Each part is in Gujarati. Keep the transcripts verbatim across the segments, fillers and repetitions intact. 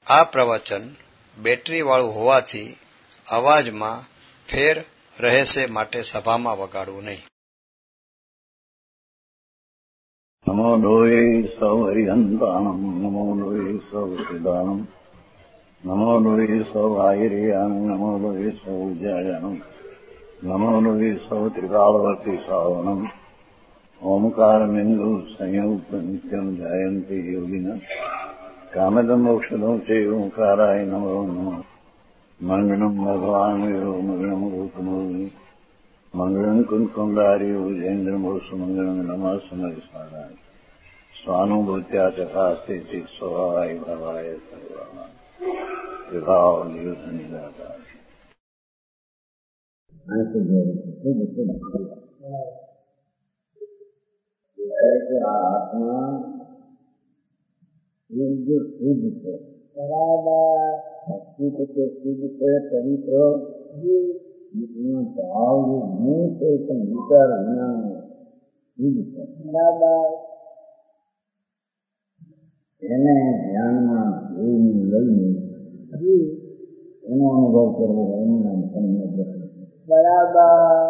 આ પ્રવચન બેટરી વાળું હોવાથી અવાજમાં ફેર રહેશે, માટે સભામાં વગાડવું નહીં. નમો લોહે સૌ હરિહંતાણમ, નમો લોહે સૌ સિદ્ધાણમ, નમો લોહે સૌ આયર્યાણમ, નમો લોહે સૌ જયાણમ, નમો લોહે સૌ ત્રિકાળવર્તી શ્રાવણમ, ઓમકારમિંદુ સંયુક્ત નિત્યમ જાયંતિ યોગિના કામદમ મોક્ષદમ છે ઓંકારાય નમો નમઃ. મંગળમ ભગવાન વિરો મંગળમ રૂપમોહિ મંગળમ કુંકુંડારી ઉજેન્દ્રમોષ મંગળમ નમઃ સમરિસ્મરાય સ્વાનુભૂત્યા ચકાસ્તે સ્વભાવાય ભવાય સર્વા વિભાવ નિયુદ્ધનિદાતા. આત્મા શુદ્ધ શુદ્ધ છે, બરાબર. અસ્તિત્વ કે શુદ્ધ છે, પવિત્ર ભાવ જે ગુણ છે પણ વિચાર વિના શુદ્ધ છે, બરાબર. એને ધ્યાનમાં જોઈને લઈને એનો અનુભવ કરવો, એનું નામ સમ્યક દ્રષ્ટિ, બરાબર.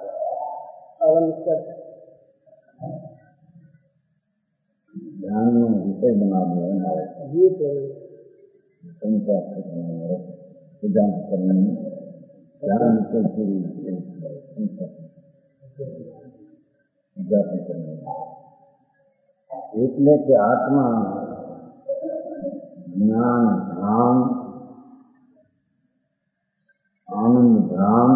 ધ્યાનનો વિષય બનાવવો એના સિદ્ધાંત કરવાની ધ્યાન વિષય એટલે કે આત્મા જ્ઞાન ધામ, આનંદ ધામ,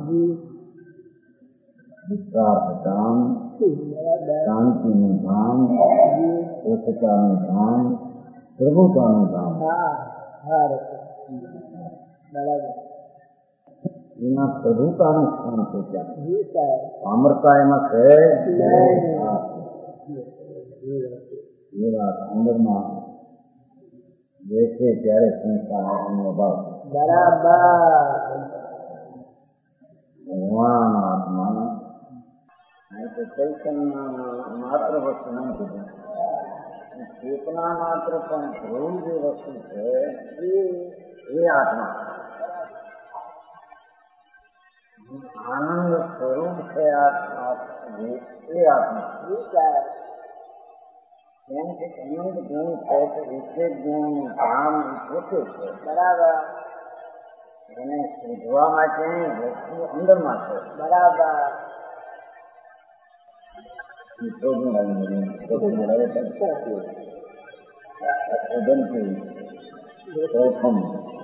વિશ્વાસ ધામ, શાંતિનું ધામ, એકતાનું ધામ, પ્રભુતાનું ધામ. એમાં પ્રભુતાનું સ્થાન છે. ત્યાં અમરતા એમાં છે. એ વાત અંદરમાં બેસે ત્યારે સંસ્થાનો અભાવ, બરાબર. ભગવાન આત્મા ચૈતન્ય માત્ર વસ્તુ નહીં કીધું, ચેતના માત્ર પણ ધ્રુવ જે વસ્તુ છે એ આત્મા આનંદ સ્વરૂપ છે. આત્મા એ આત્મા કેમ કે અનંત ગુણ છે તો વિશેષ ગુણનું કામ પોતે છે, બરાબર. એને શોધવા માટે વસ્તુ અંદરમાં છે, બરાબર. પ્રથમ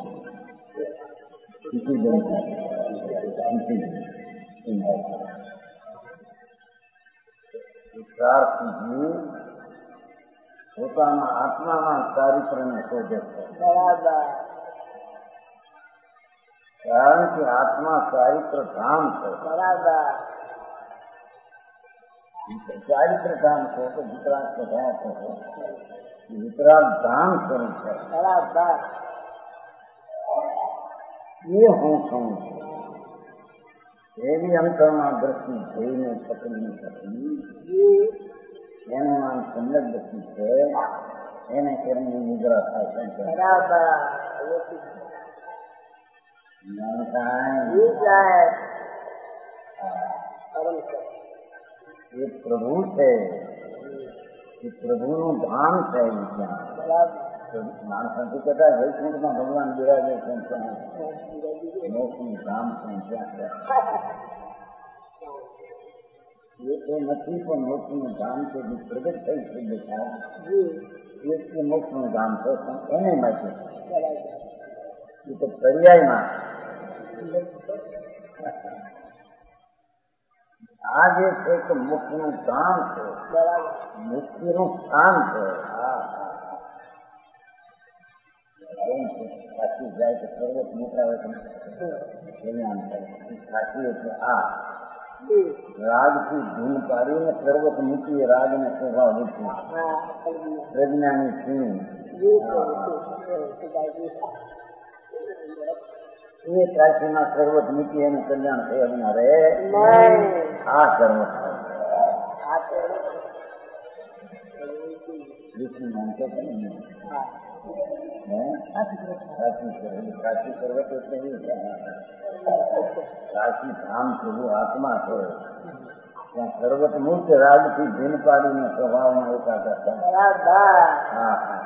પોતાના આત્માના ચારિત્રને શોધે છે, બરાબર. કારણ કે આત્મા ચારિત્ર ધામ છે, બરાબર. ચારિત્ર ધામ છે તો વિતરાગ સ્વભાવ છે, વિતરાગ ધામ સ્વરૂપ છે, બરાબર. એ હું છું એવી અંતરમાં દ્રષ્ટિ જોઈને પકડી શકવી, એનું નામ સમ્યક દ્રષ્ટિ છે. એને કેમની નિદ્રા થાય છે, બરાબર. એ પ્રભુ છે, એ પ્રભુનું ધામ છે. માણસ નથી કહેતા વૈકુંઠમાં ભગવાન બિરાજે છે, મોક્ષનું ધામ છે. એ તો નથી પણ મોક્ષનું ધામ છે, જે પ્રગટ થઈ છે દેખાય એ મોક્ષનું ધામ છે. પણ એને માટે એ તો પર્યાયમાં આ જે છે કે મુક્તિનું ધામ છે, મુક્તિનું સ્થાન છે. સાચી જાય તો સર્વત મોટા હોય કલ્યાણ થાય. સાચી એટલે આ રાગથી ધૂન પાડીને સર્વત મૂકીએ રાગને સ્વભાવ મૂકી પ્રજ્ઞાની છીણી એ કાશીમાં સર્વત મૂકી એનું કલ્યાણ થયા રે આ સર્વત વિષ્ણુ માનતો પણ નહીં. કાશી કાશી પર્વત એટલે કાશી ધામ પ્રભુ આત્મા છે. ત્યાં પર્વત મૂર્ત રાજથી ભીન પાડીને સ્વભાવમાં એકાગ્ર હતા. હા હા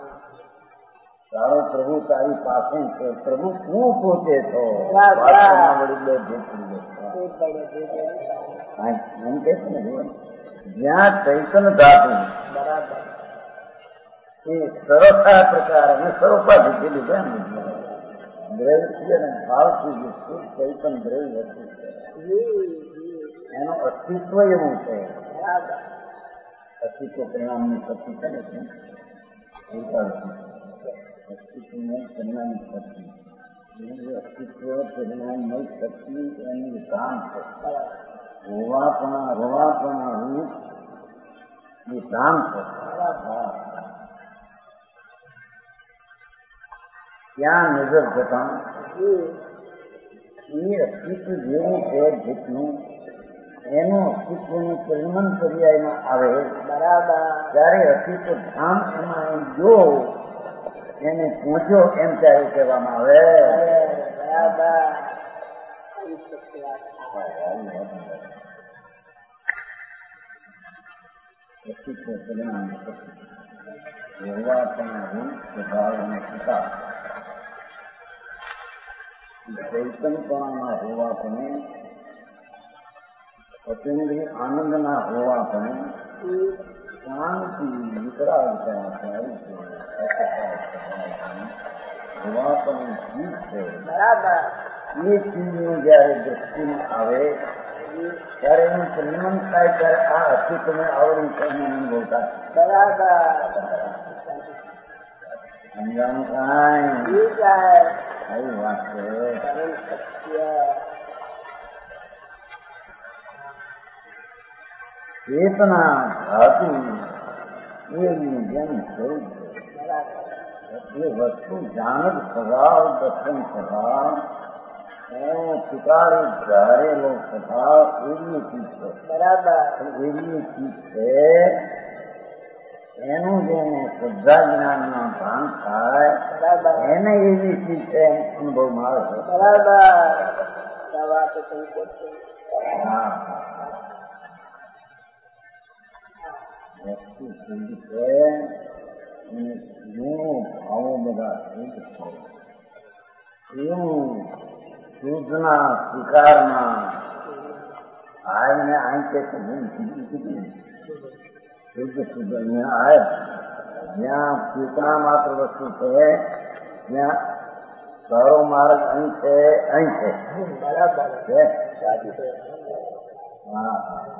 તારો પ્રભુ તારી પાસે છે. પ્રભુ શું પોતે છો વળી બે ભેટી એમ કે છે ને જ્યાં ચૈતન ધાતુ એ સરળતા પ્રકાર અને સ્વરૂપાથી પેલી બેન દ્રવ્ય અને ભાવથી જે શુદ્ધ ચૈતન દ્રવ્ય હતું એનું અસ્તિત્વ એવું છે. અસ્તિત્વ પરિણામની શક્તિ છે ને અસ્તિત્વને પરિણામની શક્તિ અસ્તિત્વ પરિણામની શક્તિ એનું કામ છે. હોવાપણા હોવાપણા રૂપ એ કામ છે. ત્યાં નજર જતા એ અસ્તિત્વ જેવું છે જેટલું એનું અસ્તિત્વનું પરિણામ પર્યાયમાં આવે બરાબર ત્યારે અસ્તિત્વ ધામ એમાં એમ જો એને પહોંચ્યો એમ ત્યારે કહેવામાં આવે બરાબર. અસ્તિત્વ પરિણામ હોવાપણા સ્વભાવ અને પિતા ચૈતનપણાના હોવાપણે અતિન્દ્રિય આનંદના હોવાપણે શાંતિ વિતરાગતા હોવાપણે ચીજ છે બરાબર. એ ચીજનું જયારે દ્રષ્ટિમાં આવે ત્યારે એનું પરિણામ થાય ત્યારે આ અસ્તિત્વને આવડી કરીને અનુભવતા બરાબર. સમજાનું કાંઈ આવી વાત છે. ચેતના ધાતુ એની જેમ સ્વરૂપ છે. એ વસ્તુ જાણત સ્વભાવ દર્શન સ્વભાવ એનો સ્વીકારી ધારેલો સ્વભાવ એવી ચીજ છે બરાબર. એવી ચીજ છે એનું જેને શ્રદ્ધા જ્ઞાનનો ભાન થાય બરાબર એને એવી ચીજ છે અનુભવમાં આવે છે બરાબર. હા વસ્તુ શુદ્ધ છે ગુણો ભાવો બધા શુદ્ધ છે. એવું શુદ્ધના સ્વીકારમાં આવીને અહીં કે શુદ્ધ શુદ્ધ અહીંયા આવે જ્યાં ચેતના માત્ર વસ્તુ છે ત્યાં સારો માર્ગ અહીં છે અહીં છે બરાબર છે. હા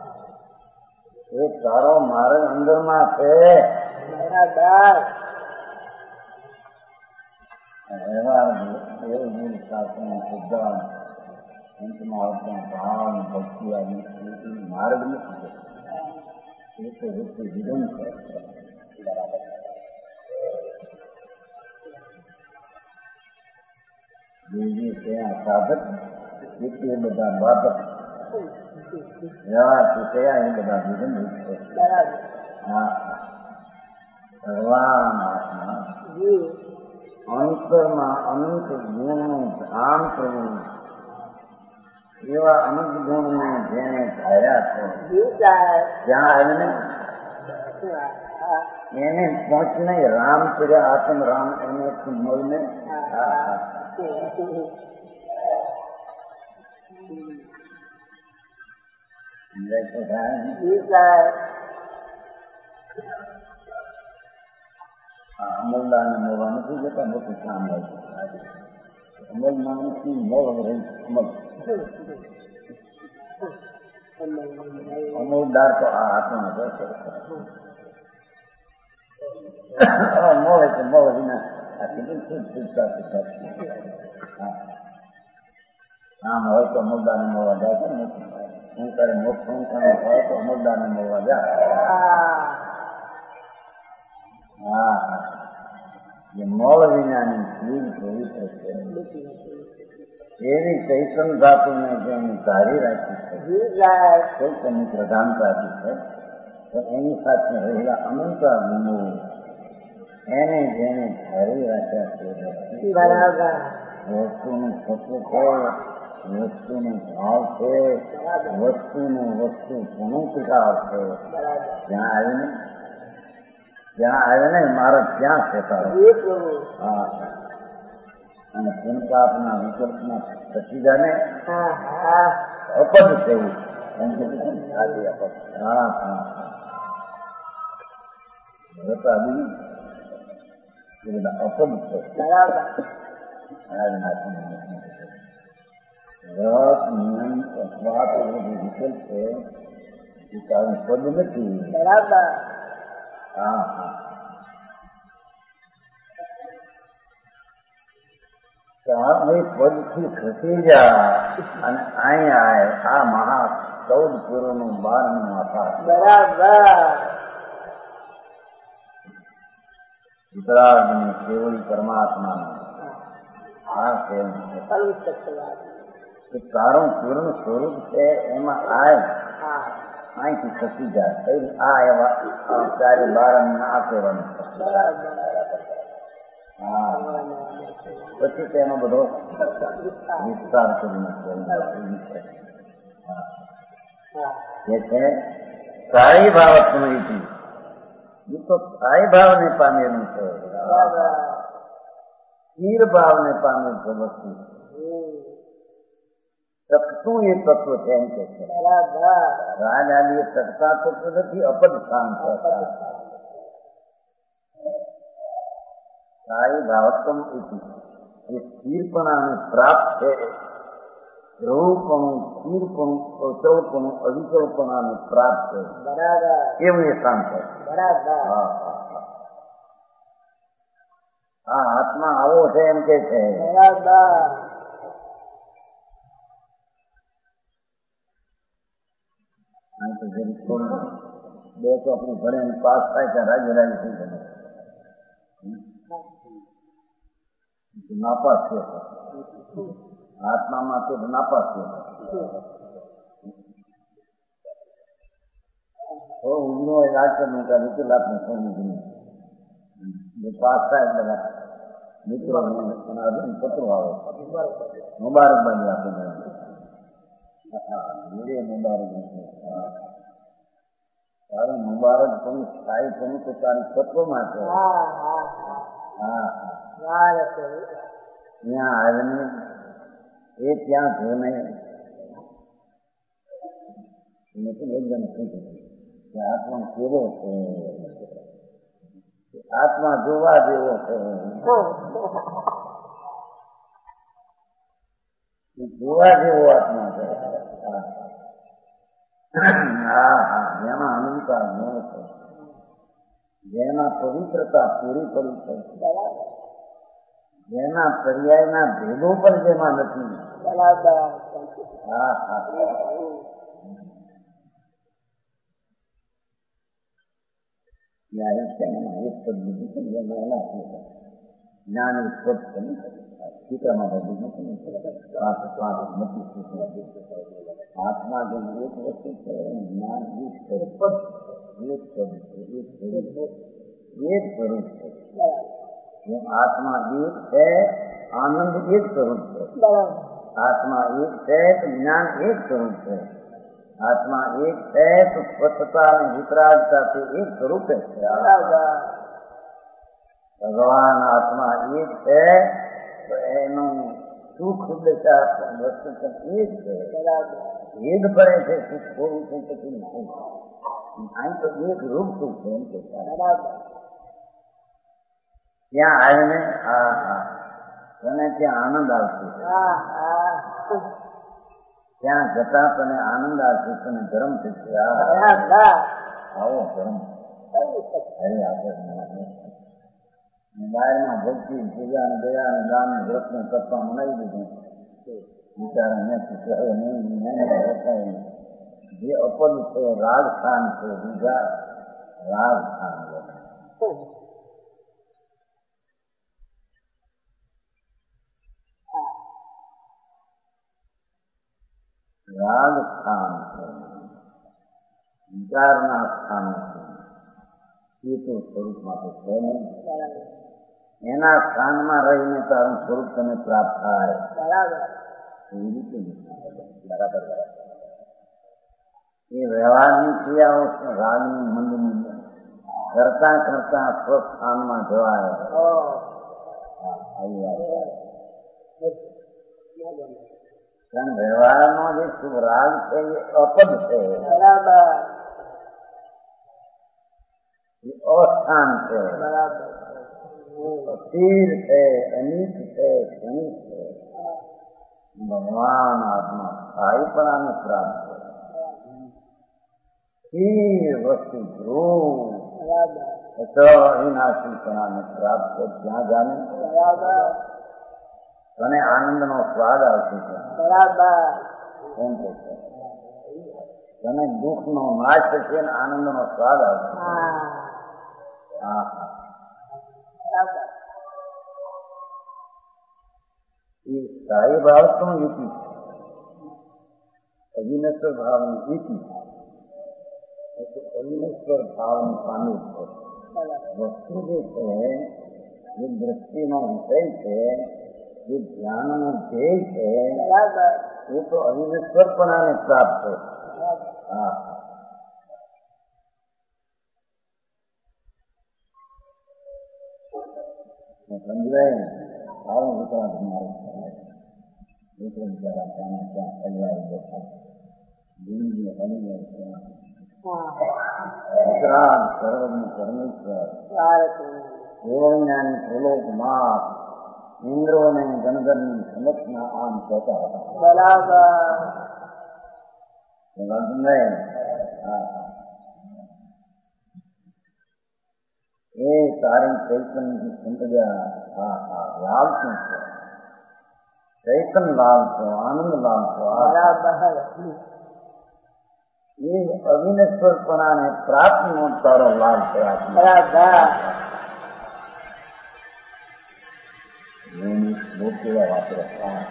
એ સારો માર્ગ અંદરમાં છે બરાબર. વ્યવહાર એવું શાસ્ત્ર શ્રદ્ધા અંતમાં આવતા ભાવ ભક્તિ આવી માર્ગ નથી. એ તો વૃત્તિ વિધન છે બરાબર. જે ત્યાં સાધક એ બધા બાધક વ્યવહારથી કયા એ બધા વિધન છે બરાબર. હા ભગવાન આત્મા અંતરમાં અનંત ગુણનું ધામ કરવું એવા અનંત ગુણને જેને ધાર્યા છે ત્યાં આવીને એને પહોંચને રામ કર્યા આત્મ રામ એને મળીને અમલદારને મળવા નથી જતા મોટું કામ લાગે. અમલ માણસની મળ રહી અમલ અમલદાર તો આ આત્મા મળે તો મળ વિના આ કેટલી ખૂબ શીખતા શીખતા આમ હોય તો અમલદારને મળવા જાય છે ને હું તારે મોટું હોય તો અમલદારને મળવા જાય. હા જે મળ વિનાની ચીજ પવિત્ર છે એવી ચૈતન ધાતુને જેને ધારી રાખી છે ચૈતનની પ્રધાનતાથી છે તો એની સાથે રહેલા અનંત ગુણો એને જેને ધારી રાખ્યા છે બરાબર વસ્તુનું સત્વ છે, વસ્તુનો ભાવ છે, વસ્તુનો વસ્તુ ગુણોત્કાર છે. ત્યાં આવીને ત્યાં આવીને મારો ક્યાં છે તારો? હા અને પુનપાપના વિકલ્પના સચિદાને અપદ થયું એમ કે અપદ. હા હા હતા બી એ બધા અપદ છે. રસ નિયમ અસ્વાદ વિકલ્પ છે એ કારણ પદ નથી. બરાબર. હા હા પદથી ખસી જા અને અહીંયા આ મહા ચૌદ પુરોનું બારનું આકાર. બરાબર. ઉત્તરાર્ધની કેવળી પરમાત્માનું આ કેમ છે તારું પૂર્ણ સ્વરૂપ છે એમાં આય અહીંથી ખસી જાય આ એવા ચારે બારમ આ કહેવાનું. હા પછી તેનો બધો વિસ્તાર કરીને છે સ્થાયી ભાવત્મથી એ તો સ્થાયી ભાવને પામેલું છે. સ્થિર ભાવને પામેલ છે વસ્તુ. ટકતું એ તત્વ છે એમ કે છે. રાજ આદિ ટકતા તત્વ નથી, અપદ સ્થાન છે. સ્થાયી ભાવત્મ એ સ્થિરપણાને પ્રાપ્ત છે. ધ્રુવપણું, સ્થિરપણું, અચળપણું, અવિચળપણાને પ્રાપ્ત છે. બરાબર એવું એ સ્થાન છે. બરાબર. હા હા હા આત્મા આવો છે એમ કે છે. બરાબર. બે તો આપણે ભણે પાસ થાય ત્યાં રાજ્ય રાજ્ય થઈ જાય નાપાસ છે. આત્મામાં તે નાપાસ છે. તો ઉજનો એ રાજકર નું કાઢ્યું કે લાભ ને પાસ થાય બધા મિત્રો પત્રો આવે મુબારકબાદી આપે મુબારક તારું મુબારક પણ સ્થાયી પણ તો તારી તત્વમાં છે. હા ત્યાં આવીને એ ત્યાં જોઈને એકદમ કે આત્મા કેવો છે, આત્મા જોવા જેવો છે, જોવા જેવો આત્મા છે. હા હા જેમાં અનંતા ગુણ છે, જેમાં પવિત્રતા પૂરી પડી છે, જેના પર્યાયના ભેદો પણ જેમાં નથી. હા હા જ્ઞાન ઉત્પત સીતામાં બધું નથી. આત્મા જે એક વસ્તુ છે જ્ઞાન એક સ્વરૂપ એક સ્વરૂપ એક સ્વરૂપ છે. જેમ આત્મા એક છે આનંદ એક સ્વરૂપ છે. આત્મા એક છે તો જ્ઞાન એક સ્વરૂપ છે. આત્મા એક છે તો સ્વચ્છતા અને વિતરાગતા તે એક સ્વરૂપે છે. ભગવાન આત્મા એક છે તો એનું સુખ દશા વસ્તુ એક છે. ભેદ પડે છે સુખ થોડું છે પછી નહીં. અહીં તો એક રૂપ સુખ છે એમ કે ત્યાં આવીને હા હા તને ત્યાં આનંદ આવશે. ત્યાં જતા તને આનંદ આવશે, તને ગરમ થશે. આવો ગરમ અરે આપણે બહારમાં ભક્તિ પૂજા દયા અને દાન વ્રત ને કરતા મનાવી દીધું વિચારા નથી હવે નહીં જે અપદ છે રાગ સ્થાન છે બીજા રાગ સ્થાન રાગ સ્થાન છે વિચારના સ્થાન એ તો સ્વરૂપમાં તો છે નહીં. એના સ્થાનમાં રહીને તારું સ્વરૂપ તને પ્રાપ્ત થાય એવી રીતે બરાબર એ વ્યવહારની ક્રિયાઓ રાગની મંદની કરતા કરતા સ્વસ્થાનમાં જવાય. કારણ વ્યવહારનો જે શુભ રાગ છે એ અપદ છે, એ અસ્થાન છે, અસ્થિર છે, અનિત છે, ક્ષણિક છે. ભગવાન આત્મા સ્થાયીપણાને પ્રાપ્ત છે. સ્થિર વસ્તુ ધ્રુવ અવિનાશીપણાને પ્રાપ્ત છે. ત્યાં જાણે તને આનંદનો સ્વાદ આવશે. કેમ છે તને દુઃખનો નાશ થશે ને આનંદનો સ્વાદ આવશે. હા એ સ્થાયી ભાવ તો યુતિ, અવિનશ્વર ભાવની યુતિ, અવિનશ્વર ભાવનું પામી છે. વસ્તુ જે છે એ દ્રષ્ટિનો વિષય છે, એ ધ્યાનનો ધ્યેય છે, એ તો અવિનશ્વરપણાને પ્રાપ્ત છે. હા સમજાય સારું વિચાર મારે મિત્રો બિચારા ત્યાં ત્યાં કલ્યાણ બેઠા દિલ્હી હલી જાય ત્યાં વિતરાગ સર્વજ્ઞ પરમેશ્વર દેવજ્ઞાની ત્રિલોકનાથ ઇન્દ્રોને ગણધરની સમક્ષના આમ કહેતા હતા. બરાબર. એ તારી ચૈતનની સંતજા. હા હા લાલ શું છે? ચૈતન લાલ છો, આનંદ લાલ છો. એ અવિનશ્વરપણાને પ્રાપ્તનો તારો લાભ છે. વાપરો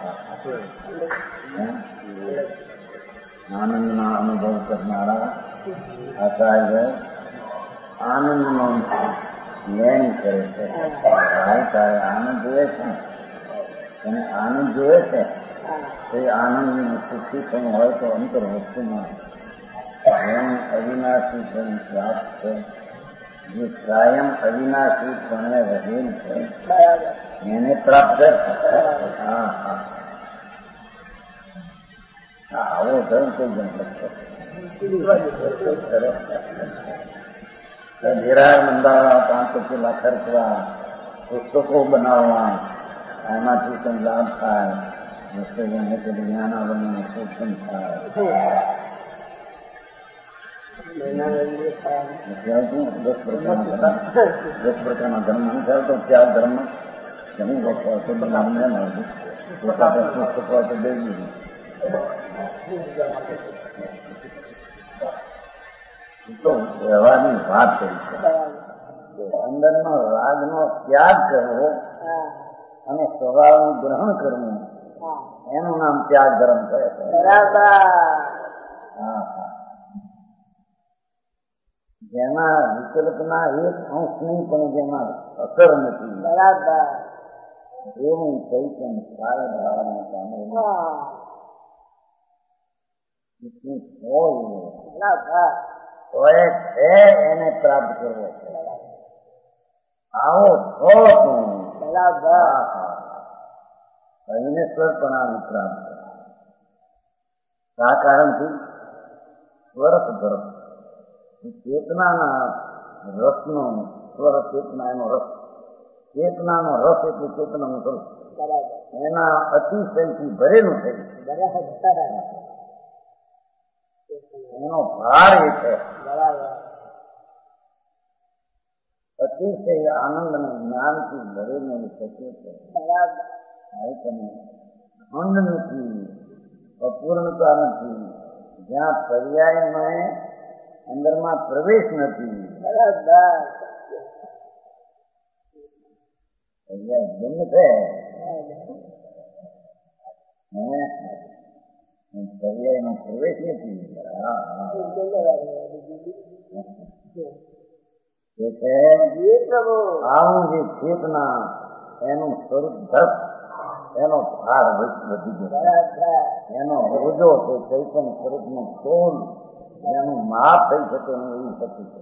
આનંદના અનુભવ કરનારા આચાર્ય આનંદનો લેણી કરે છે. ભાઈ તારે આનંદ જોવે છે, અને આનંદ જોવે છે તે આનંદની સુખી પણ હોય તો અંતર વસ્તુમાં એને અવિનાશી પણ પ્રાપ્ત છે. જે કાયમ અવિનાશી પણ રહેલ છે એને પ્રાપ્ત. હા હા આવો ધર્મ કોઈ જણ ધીરાય બંધાવા, પાંચ પેલા ખર્ચવા, પુસ્તકો બનાવવા, એમાંથી પણ લાભ થાય. પુસ્તકોને જ્ઞાન આવવાનું શોષણ થાય. દસ પ્રકારના દસ પ્રકારના ધર્મ નથી આવતો. ચાર ધર્મ જમી વખત પુસ્તકો તો દઈ દીધું. તો વ્યવહારની વાત કરી છે. અંદરનો રાગનો ત્યાગ કરવો અને સ્વભાવનું ગ્રહણ કરવું એનું નામ ત્યાગ ધર્મ કહે છે. હા હા જેમાં વિકલ્પના એક અંશની પણ જેમાં અસર નથી, એવું ચૈતન સારા ભાવના પામે હોય છે એને પ્રાપ્ત કરવો છે. આવો અવિનશ્વરપણાને પ્રાપ્ત આ કારણથી સ્વરસ ધર્મ ચેતનાના રસનો સ્વર ચેતના એનો રસ, ચેતનાનો રસ એટલે ચેતનાનું સ્વરૂપ એના અતિશયથી ભરેલું છે. એનો ભાર એ છે. અતિશય આનંદ અને જ્ઞાનથી ભરેલું શકે છે. ખંડ નથી, અપૂર્ણતા નથી, જ્યાં પર્યાયમાં અંદરમાં પ્રવેશ નથી. પર્યાય બંધ છે, પર્યાયનો પ્રવેશ નથી. આવું જે ચેતના એનું સ્વરૂપ ધસ એનો ભાર વધી ગયો, એનો રોજો છે ચૈતન્ય સ્વરૂપ નું તોલ એનું માપ થઈ શકે નહીં એવી શક્તિ છે.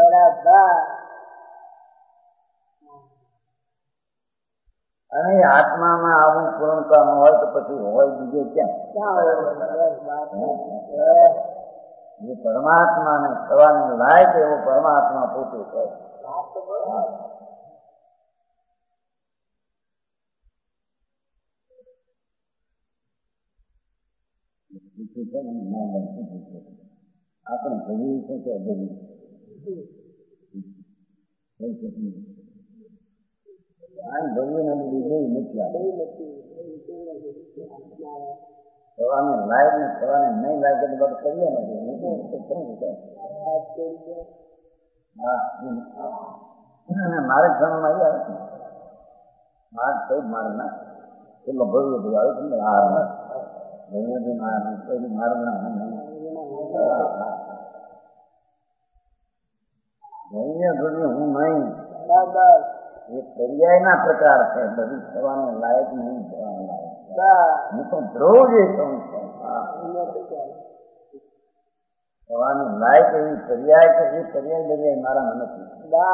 અને આત્મામાં આવું પૂર્ણતા ન હોય તો પછી હોય બીજે ક્યાં? જે પરમાત્માને થવાને લાયક એવો પરમાત્મા પોતે છે. આપણે ભજવી છે કે અભજવી ભજવીને બધી નથી આવે. થવાને લાયક ને થવાને નહીં લાયક એટલે બધું કરીએ ને મારે ક્ષણમાં આવી આવે મારે થઈ મારે ના એટલો ભવ્ય બધું આવે છે આ ભવ્યથી મારે ના ભવ્ય ભવ્ય હું નહીં એ પર્યાયના પ્રકાર છે. બધું થવાને લાયક નહીં થવાને લાયક હું તો ધ્રુવ જે છું થવાની લાયક એવી પર્યાય છે. એ પર્યાય દરિયાય મારામાં નથી.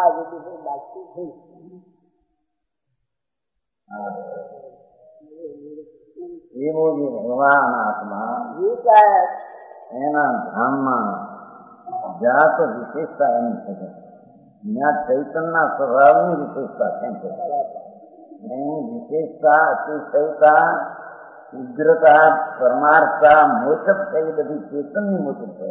એવો જે ભગવાન આત્મા એના ધામમાં જાત વિશેષતા એની છે. ત્યાં ચૈતનના સ્વભાવની વિશેષતા કેમ છે? એની વિશેષતા અતિશયતા ઉગ્રતા પરમાર્થતા મોચક છે. એ બધી ચેતનની મોચક છે.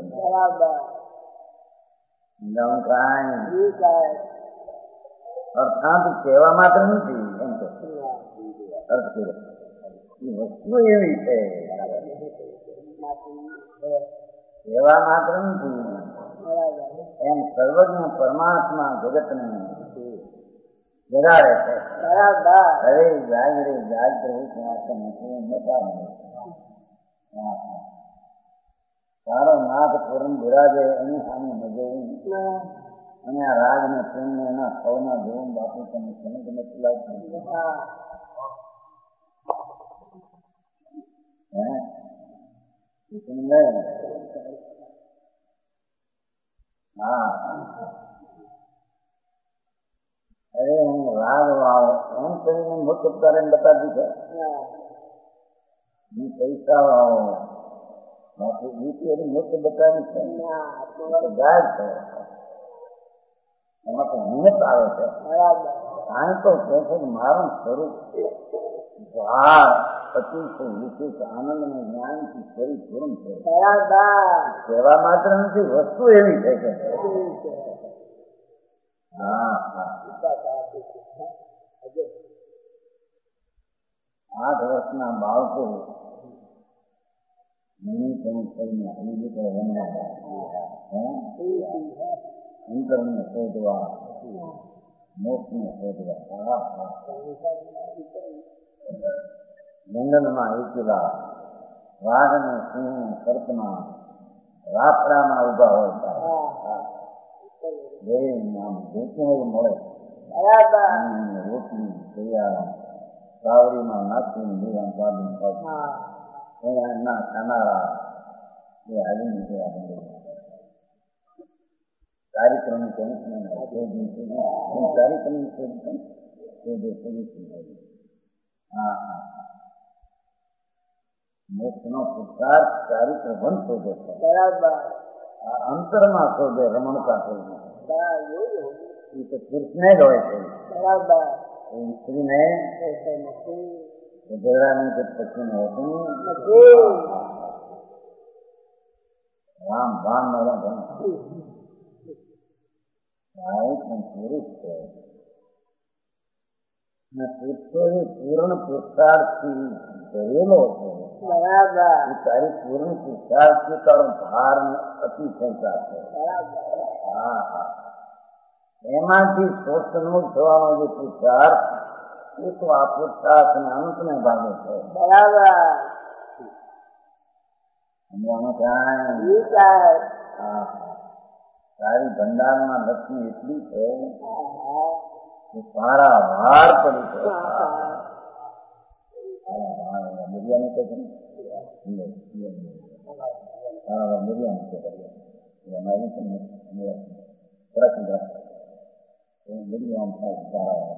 અર્થાત કહેવા માત્ર નથી એમ તો અર્થ એ વસ્તુ એવી છે કહેવા માત્ર નથી. એમ સર્વજ્ઞ પરમાત્મા જગતને જગાડે છે. અરે જાગ રે જાગ તારો નાથ પૂર્ણ બિરાજે એની સામે મજે અને આ રાગ ને પ્રેમ ને એના સૌના જોવું બાપુ તમે સમજ નથી લાગતું. હા અરે હું રાગ વાળો એમ કરીને મોટું કરે બતાવી છે. હું પૈસા વાળો બાપુ બીજી મોટું બતાવી છે. ગાય છે એમાં તો હિંમત આવે છે. કાંઈ તો કહે છે મારું સ્વરૂપ ભાર અતિશય વિશેષ આનંદ ને જ્ઞાનથી પરિપૂર્ણ છે. કહેવા માત્ર નથી વસ્તુ એવી છે કે હા હા આઠ વર્ષના બાળકો અંતરને શોધવા મોક્ષને શોધવા જંગલમાં એકલા વાઘને સિંહ સર્પમાં રાફડામાં ઉભા હોય જોતું મળે રોટલી તૈયાર સાવડીમાં નાખીને લીલા બાંધીને ખાય એના ખાનારા એ હાલી નીકળ્યા. કાર્યક્રમ કાર્યક્રમ હા હા મોક્ષ નો પુરુષાર્થ ચારિત્રભન શોધે છે. અંતરમાં શોધે રમણતા શોધે એ તો પુરુષને જ હોય છે. સ્ત્રીને ગધેડાની કે પછીને હોતું રામ ભાન પણ પુરુષ છે. પુરુષો એ પૂર્ણ પુરુષાર્થથી ભરેલો છે. તારી પૂર્ણ પુરુષાર્થથી તારો ભાર અતિશયતા છે. હા હા એમાંથી સ્વસ્તનું થવાનો જે પુરુષાર્થ એ તો આ પુરુષાર્થ ને અંતને ભાગે છે. બરાબર સમજવાનું કાંઈ હા તારી ભંડારમાં લક્ષ્મી એટલી છે કે સારા વાર પડી છે. બિરયાની તો બિરયાની છે અમારી સરસ બિરયાની થાય સારા.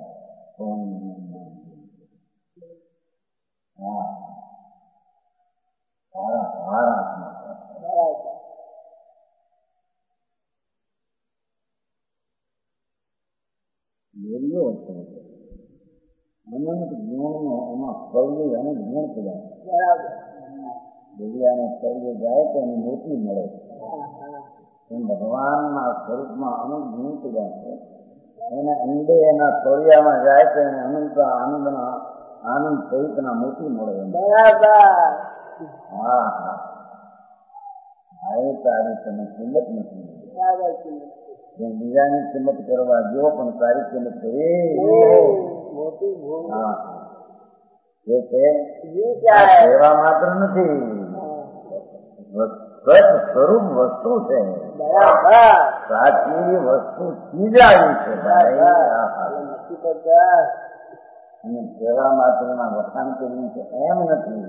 હા સારા સારા દરિયો છે અનંત ગુણનો એમાં ફળવી અને ગુણ પદાર્થ દરિયાને ફળવી જાય તો એની મોટી મળે. એમ ભગવાનના સ્વરૂપમાં અનંત ગુણ પદાર્થ છે. એને અંડે એના ફળિયામાં જાય તો એને અનંત આનંદના આનંદ સહિતના મોટી મળે. હા હા આ તારી તમે કિંમત નથી. બીજાની કિંમત કરવા જો પણ તારી કિંમત કરી સેવા માત્ર નથી, સ્વરૂપ વસ્તુ છે. સાચી વસ્તુ ચીજ આવી છે અને સેવા માત્ર ના વખાણ કર્યું છે એમ નથી.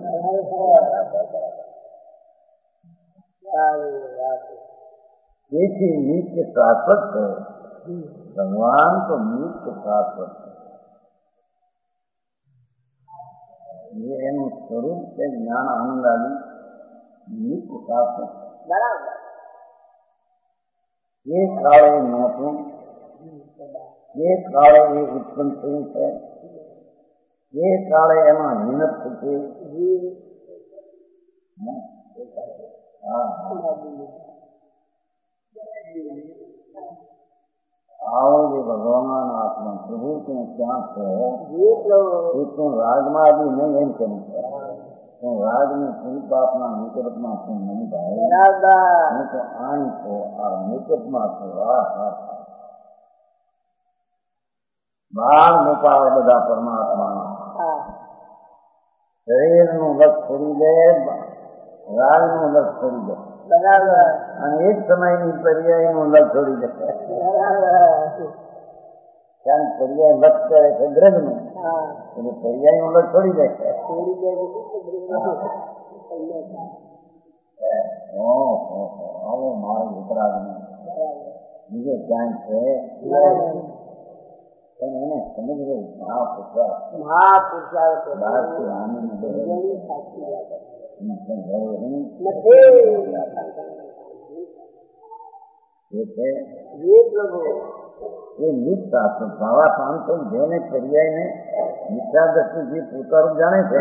તેથી નિત્ય શાશ્વત છે. ભગવાન તો નિત્ય શાશ્વત છે. એનું સ્વરૂપ છે જ્ઞાન આનંદ આદિ નિત્ય શાશ્વત. એ કાળે નહોતું, એ કાળે એ ઉત્પન્ન થયું છે, એ કાળે એમાં હિંમત થશે. હા આવો જે ભગવાન આત્મા પ્રભુ તું ક્યાં છો? એ તું રાજમાં બી નહીં એમ કેમ છે. તું રાજની પુલપાપના નિકટમાં તું નહીં થાય. હું તો આણ છો, આ નિકટમાં છો. હા હા બાર મુકાવે બધા પરમાત્મા. શરીરનું લક્ષ છોડી દે, રાજનું લક્ષ છોડી દે અને એક સમયની પર્યાય નું લક્ષ છોડી દે. કારણ પર્યાય લક્ષ કરે છે દ્રઢ નું એટલે પર્યાય નું લક્ષ છોડી દે. આવો મારો ઉતરાગ બીજે ક્યાંય છે પણ એને સમજવું મહાપુરુષાર્થ. મહાપુરુષાર્થ બહારથી આનંદ એ નિત્ય ભાવા પાંચસો જેને પર્યાયને મિથ્યા દ્રષ્ટિથી પોતાનું જાણે છે.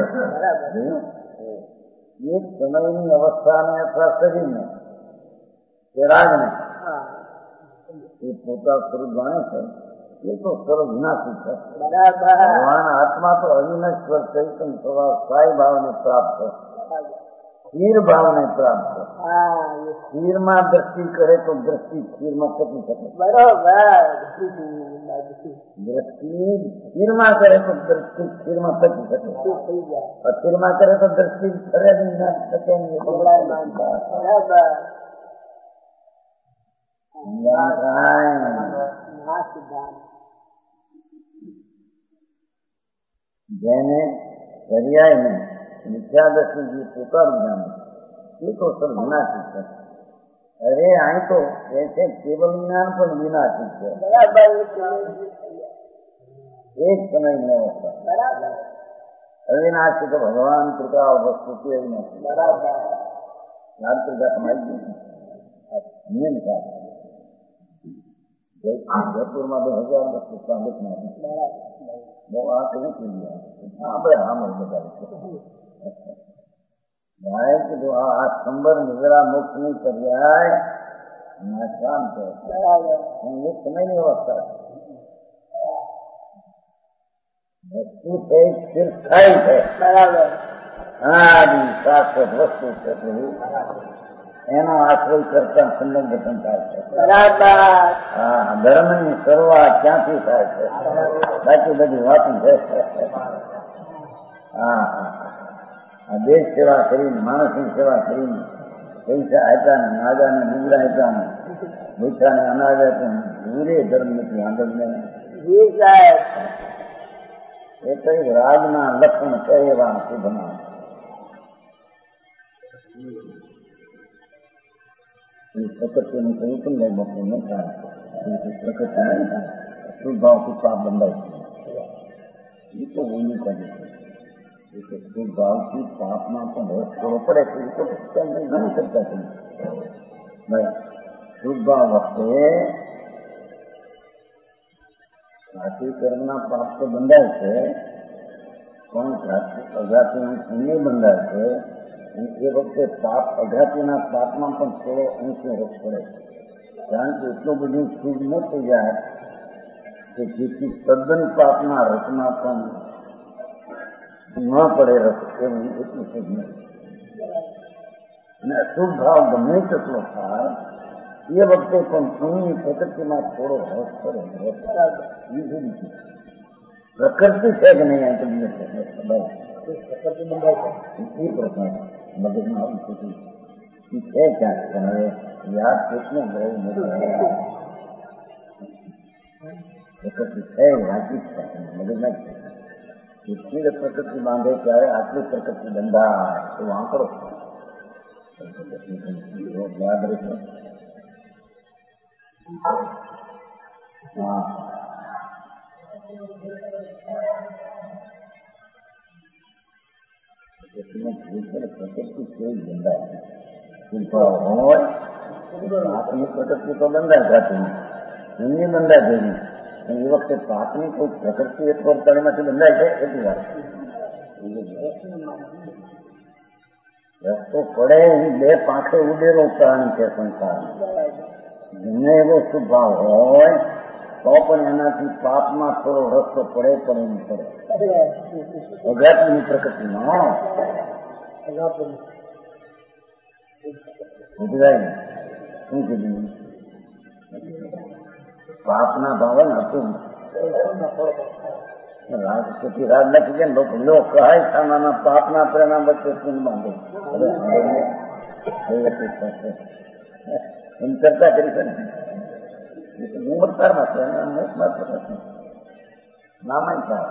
એક સમયની અવસ્થાને અથવા શરીરને કે રાજને એ પોતા સ્વરૂપ જાણે છે. એ તો સર્વ વિનાશી છે. ભગવાન આત્મા તો અવિનશ્વર ચૈતન સ્વભાવ સ્થાયી ભાવને પ્રાપ્ત છે, સ્થિર ભાવને પ્રાપ્ત છે. સ્થિરમાં દ્રષ્ટિ કરે તો દ્રષ્ટિ સ્થિરમાં ટકી શકે. બરોબર દ્રષ્ટિ સ્થિરમાં કરે તો દ્રષ્ટિ સ્થિરમાં ટકી શકે. અસ્થિરમાં કરે તો દ્રષ્ટિ કરે ના શકે. જેને પર્યાયને મિથ્યા દ્રષ્ટિથી પોતાનું જાણે એ તો સર વિનાશી છે. અરે અહીં તો એ છે કેવલ જ્ઞાન પણ વિનાશી છે. એક સમયની અવસ્થા અવિનાશી તો ભગવાન કૃપા વસ્તુ કેવી નથી. યાત્રિકા સમાઈ નિયમ સાથે જયપુરમાં બે હજાર વસ્તુ સ્વાગત નથી. બહુ આ તો નથી ગયા આપણે આમ બધા ભાઈ કીધું આ સ્તંભર નિજરા મુક્ત ની પર્યાય શાંત છે. એક સમયની અવસ્થા વસ્તુ છે સ્થિર થાય છે. હા શાશ્વત વસ્તુ છે પ્રભુ એનો આશ્રય કરતા સંલગ્ન થાય છે. હા ધર્મની શરૂઆત ક્યાંથી થાય છે? બાકી બધી વાતો છે. હા હા દેશ સેવા કરીને માણસની સેવા કરીને પૈસા આપ્યા ને નાગા ને ડુંગરા આપ્યા ને મીઠા ને અનાજ આપ્યું પૂરે ધર્મ નથી આંદર એ કઈ રાજના લક્ષણ કહેવા શુભના પ્રકૃતિનું કહ્યું પણ નહીં બપોર ન થાય પ્રકૃતિ શુભાવથી પાપ બંધાય એ તો બોલું કરે છે શુભાવથી પાપમાં પણ રસ થોડો પડે છે એ તો ઘણી ચર્ચા કરી શુભાવ વખતે જાતિ કર્મના પાપ તો બંધાય છે પણ અજાતિનું પુણ્ય બંધાય છે અને એ વખતે પાપ અઘાતીના પાપમાં પણ થોડો અંશ રસ પડે કારણ કે એટલું બધું શુભ ન થઈ જાય કે જેથી તદ્દન પાપના રસમાં પણ ન પડે રસ એવું એટલું શુભ નથી અને અશુભ ભાવ ગમે તેટલો થાય એ વખતે પણ પુણ્યની પ્રકૃતિમાં થોડો રસ પડે પ્રકૃતિ છે કે નહીં એમ તમને પ્રકૃતિ બંધાય છે એ પ્રકાર મગજમાં આવી સ્થિતિ છે ક્યાંક પણ હવે યાદ કેટલું બહુ નથી પ્રકૃતિ છે વાંચી મગજમાં કેટલી પ્રકૃતિ બાંધે ત્યારે આટલી પ્રકૃતિ બંધાય તો આંકડો યાદ રહેશે. હા પ્રકૃતિ કેવી બંધાય હોય પાપની પ્રકૃતિ તો બંધાય જાતી એમની બંધાય જેવી અને એ વખતે પાપની કોઈ પ્રકૃતિ એક વર્તણીમાંથી બંધાય છે એટલી વાત રસ્તો પડે એની બે પાંખે ઉડેલો પ્રાણી છે સંસાર ગમે એવો સ્વભાવ હોય તો પણ એનાથી પાપમાં થોડો રસ્તો પડે પણ એમ પડે અઘાતની પ્રકૃતિમાં સમજાય ને શું કીધું પાપના ભાવન હતું રાજપતિ રાજ નથી કે લોકો લોક કહે ખાનાના પાપના પરિણામ વચ્ચે શું બાંધે એમ ચર્ચા કરી છે ને ગુણવત્તામાં છે નામાંકિત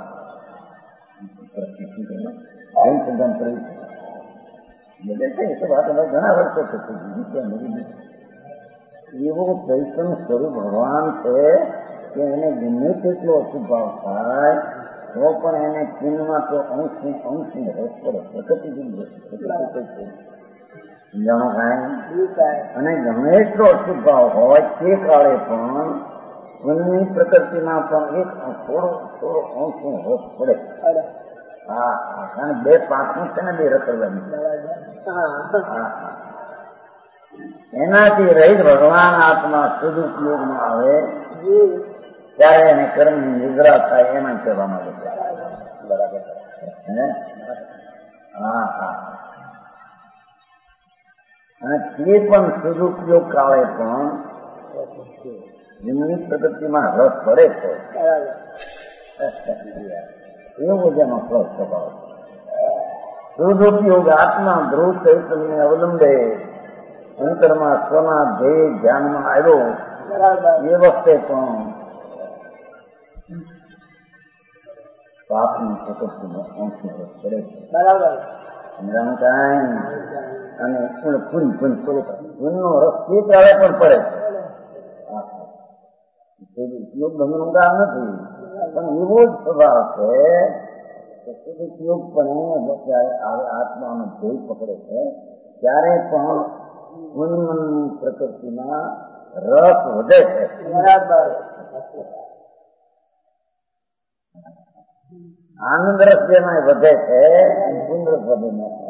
સંધાન કર્યું છે એ તો વાત ઘણા વર્ષો એવો ચૈતન્ય સ્વરૂપ ભગવાન છે કે એને ગમે તેટલો અશુભાવ થાય તો પણ એને ચીનમાં તો અંશ અંશ રસ પડે પ્રકૃતિ જાણો કાંઈ અને ગમે એટલો અશુભાવ હોય તે કાળે પણ મનની પ્રકૃતિમાં પણ એક થોડો થોડો અંશ રસ પડે. હા કારણ બે પાંચનું છે ને બે રખડવાની એનાથી રહીત ભગવાન આત્મા સદુપયોગમાં આવે ત્યારે એને કર્મની નિદ્રા થાય એમાં કહેવામાં આવે બરાબર. હા હા અને તે પણ સદુપયોગ કાળે પણ એમની પ્રગતિમાં રસ પડે છે એવો જેનો સ્વર સ્વભાવ સદુપયોગ આત્મા ધ્રુવ ચૈતન્ય અવલંબે અંતરમાં સ્વના ધ્યેય ધ્યાનમાં આવ્યો એ વખતે પણ પાપની પ્રકૃતિનો અંશ પડે છે બરાબર. અને પૂરી પૂરી પૂનનો રસ તે કાળે પણ પડે છે ઉપયોગ ગંગા નથી પણ એવો જ સ્વભાવ છે સદુપયોગ પણ આત્માનો ધ્યેય પકડે છે ત્યારે પણ મનની પ્રકૃતિમાં રસ વધે છે બરાબર. આનંદ રસ જેમાં વધે છે પુન રસ વધે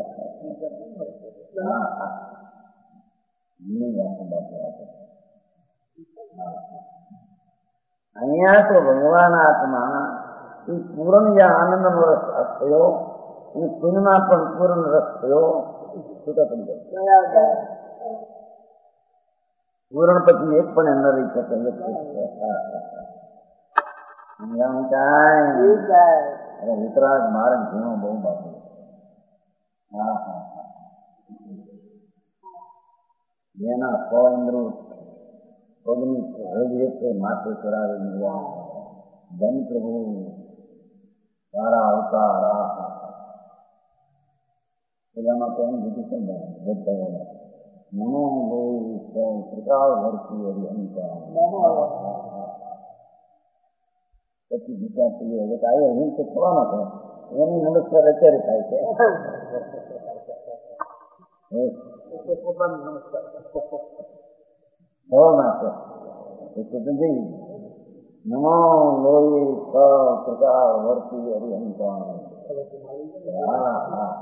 અહીંયા તો ભગવાન આત્મા એ પૂર્ણ જ્યાં આનંદનો રસ થયો અને પુનમાં પણ પૂર્ણ રસ થયો છૂટા પડી જાય પૂરણ પછી એક પણ ન રહી શકે વિતરાગ મારણ ઘણો બહુ બાબુ. હા હા જેના સો ઇન્દ્રો પગની હૃદય માથે ચડાવી ધન પ્રભુ તારા અવતાર પેલામાં તો એમ બીજું કેમ બધા નમો ગૌ ત્રિકાળ ભરતી હરિહંતા પછી ગીતા પીએ હવે આવ્યો હું તો થવાનો છે એની નમસ્કાર અત્યારે થાય છે નમો લોહી ત્રિકાળ ભરતી હરિહંતા હા હા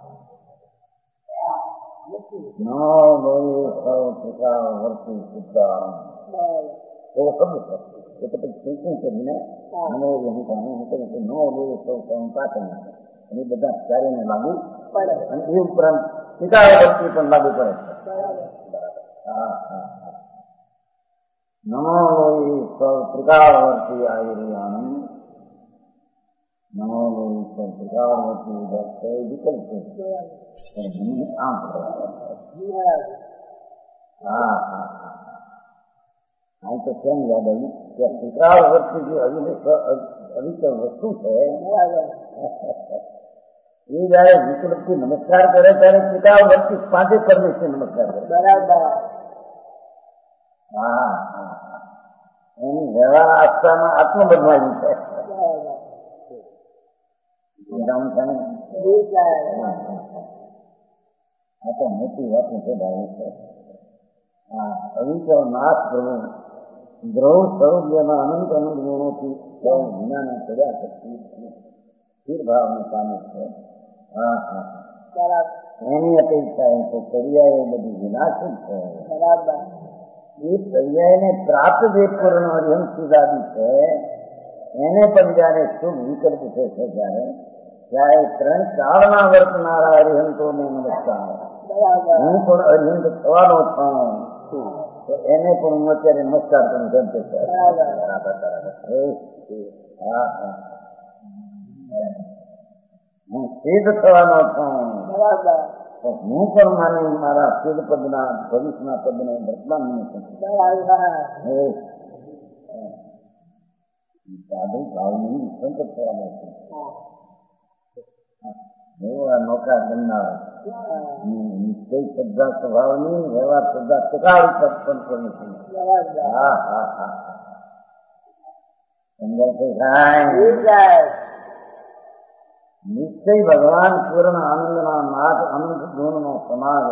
નમો લોહી ત્રિકાળ ભરતી શુદ્ધા એવો શબ્દ છે એ તો પછી શીખવું કરીને નમો હંતા હું કહ્યું કે નમો લોહી સૌ પાચન અને એ બધા ચારેને લાગુ પડે અને એ ઉપરાંત ત્રિકાળ ભરતી પણ લાગુ પડે છે હા હા નમો લોહી સૌ ત્રિકાળ ભરતી આયુર્યાનંદ નમો લોહી સૌ ત્રિકાળ ભરતી વિકલ્પ છે આમ હા હા આ તો કેમ યાદ આવ્યું કે ત્રિકાળ ભરતી જે અવિચલ વસ્તુ છે એ જયારે વિકલ્પથી નમસ્કાર કરે ત્યારે ત્રિકાળ ભરતી પાંચે પરમેશ્વર નમસ્કાર કરે બરાબર હા હા એની વ્યવહાર આસ્થામાં આત્મ બદલાવી છે આ તો મોટી વાત છે ભાઈ છે હા અવિચલ નાથ પ્રભુ દ્રવ સ્વરૂપ જેના અનંત અનંત ગુણોથી સૌ વિનાને કર્યા શક્તિ સ્થિર ભાવને પામે છે હા હા એની અપેક્ષા એ તો પર્યાય બધી વિનાશી છે બરાબર એ પર્યાયને પ્રાપ્ત જે પૂર્ણ હરિહંસ સુધારી છે એને પણ જયારે શુભ વિકલ્પ છે ત્યારે ત્યારે ત્રણ કાળના વર્તનારા હરિહંતોને નમસ્કાર હું પણ હરિહંત થવાનો છું તો એને પણ હું અત્યારે નમસ્કાર કરું કેમ છે બરાબર બરાબર હા હા હું સિદ્ધ થવાનો છું બરાબર હું પણ માની મારા સિદ્ધ પદના ભવિષ્યના પદને વર્તમાન સાધુ ભાવની સંકટ થવાનો છે હું આ નૌકા બનનાર નિશ્ચય શ્રદ્ધા સ્વભાવની વ્યવહાર શ્રદ્ધા ટકાળ પદ પણ નથી હા હા હા સમજાય છે નિશ્ચય ભગવાન પૂર્ણ આનંદના નાથ અનંત ગુણનો સમાજ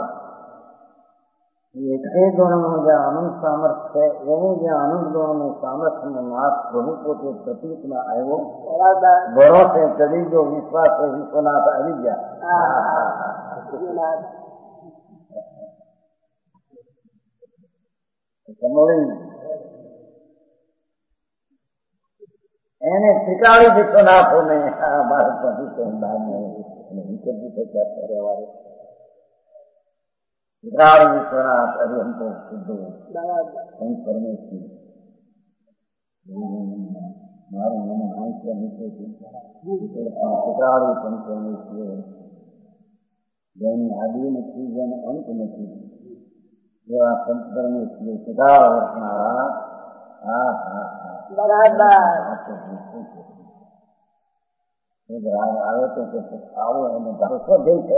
એકે ગુણનું જ્યાં અનંત સામર્થ્ય છે એવું જ્યાં અનંત ગુણનું સામર્થ્યનો નાથ પ્રભુ પોતે પ્રતીકમાં આવ્યો ભરોસે ચડી ગયો વિશ્વાસ વિશ્વનાથ આવી ગયા એને ત્રિકાળી વિશ્વનાથોને આ ભારતમાં ત્રિકાળી વિશ્વનાથ હરિહંતો શુદ્ધો કંઈ પરમેશ્વર મારું મન આંખ્ય નીચે ત્રિકાળી પણ પરમેશ્વર જેની આદિ નથી જેનો અંત નથી એવા સંત પરમેશ્વર ત્રિકાળ વર્તનારા હા હા બરાબર આવે તો આવો એને ભરોસો દે છે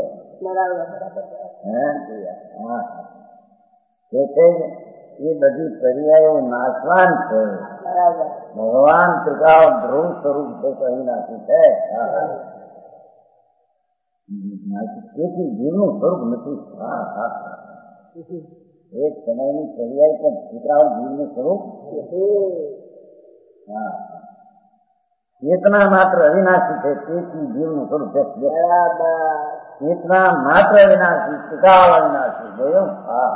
એ બધી પર્યાયો નાશવાન છે ભગવાન ત્રિકાળ ધ્રુવ સ્વરૂપ છે કહી નાખ્યું છે તેથી જીવનું સ્વરૂપ નથી હા હા એક સમયની પર્યાય પણ ત્રિકાળ જીવનું સ્વરૂપ હા ચેતના માત્ર અવિનાશી છે તેથી જીવનું સ્વરૂપ છે ચેતના માત્ર અવિનાશી ત્રિકાળ અવિનાશી જોયું હા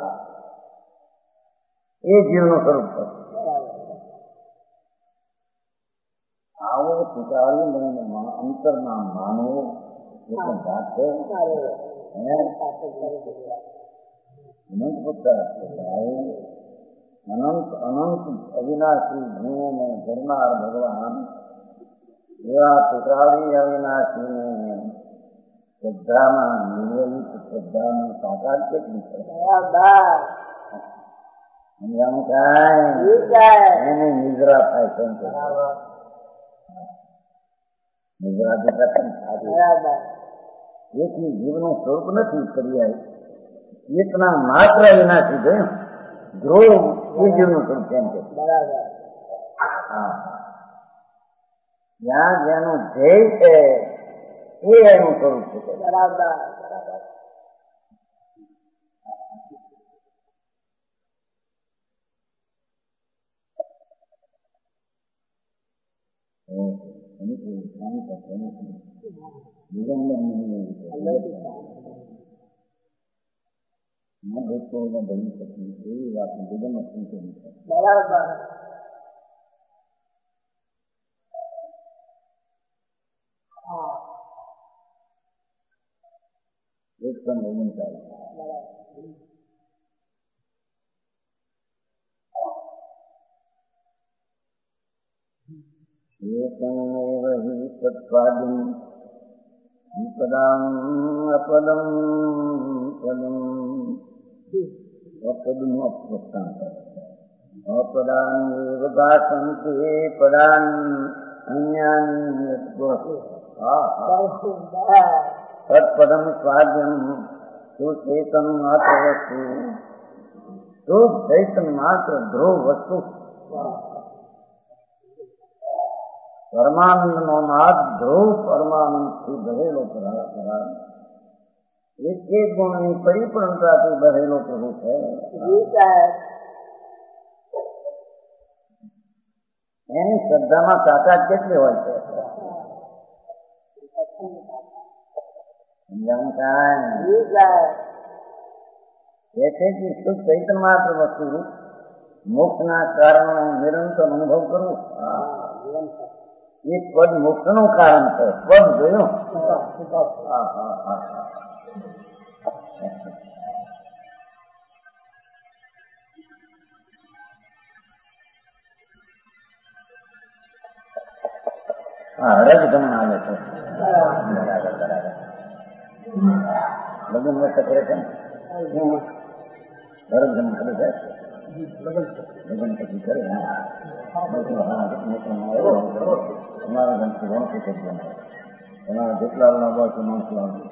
એ જીવનું સ્વરૂપ છે આવો ત્રિકાળી મનમાં અંતરના માનવો એ પણ વાત છે અનંત પુત્ર અનંત અનંત અવિનાશી ગુણોને ધરનાર ભગવાન એવા ત્રિકાળી અવિનાશીને શ્રદ્ધામાં નિવેદિત શ્રદ્ધામાં તાકાત કેટલી છે સમજાણું થાય એને નિદ્રા થાય છે નિદ્રા એથી જીવનું સ્વરૂપ નથી કરી ચેતના માત્ર વિનાથી ગયું ધ્રુવ એ જીવનું સ્વરૂપ કેમ છે જ્યાં જેનું ધ્યેય છે એ એનું સ્વરૂપ છે બરાબર એવી વાત નિગમ બરાબર એક પણ નિગમ ચાલે એકમેવ હિ તત્પાદં વિપદં અપદં પદં અપદનું અપવત્તાન અપદાની એવ ભાષંતે પદાન અન્યાની તત્પદમ સ્વાદ્યમ સુચેતન માત્ર વસ્તુ શુદ્ધ ચૈતન માત્ર ધ્રુવ વસ્તુ પરમાનંદ નો નાદ ધ્રુવ પરમાનંદ થી ભરેલો પરાર એક એક ગુણની પરિપૂર્ણતાથી ભરેલો પ્રભુ છે એની શ્રદ્ધામાં તાકાત કેટલી હોય છે એ છે કે શુદ્ધ ચૈતન માત્ર વસ્તુ મોક્ષના કારણો નિરંતર અનુભવ કરવો એ પદ મોક્ષ નું કારણ છે પદ જોયું હા હરજ ગમન આવે છે બરાબર બરાબર લગ્ન વ્યક્ત કરે છે હરજ ગમન કરે છે લગ્ન પછી કરે તમારા ઘરથી વણસું કરી તમારા જેટલા લાવવા છે માણસ લાવજો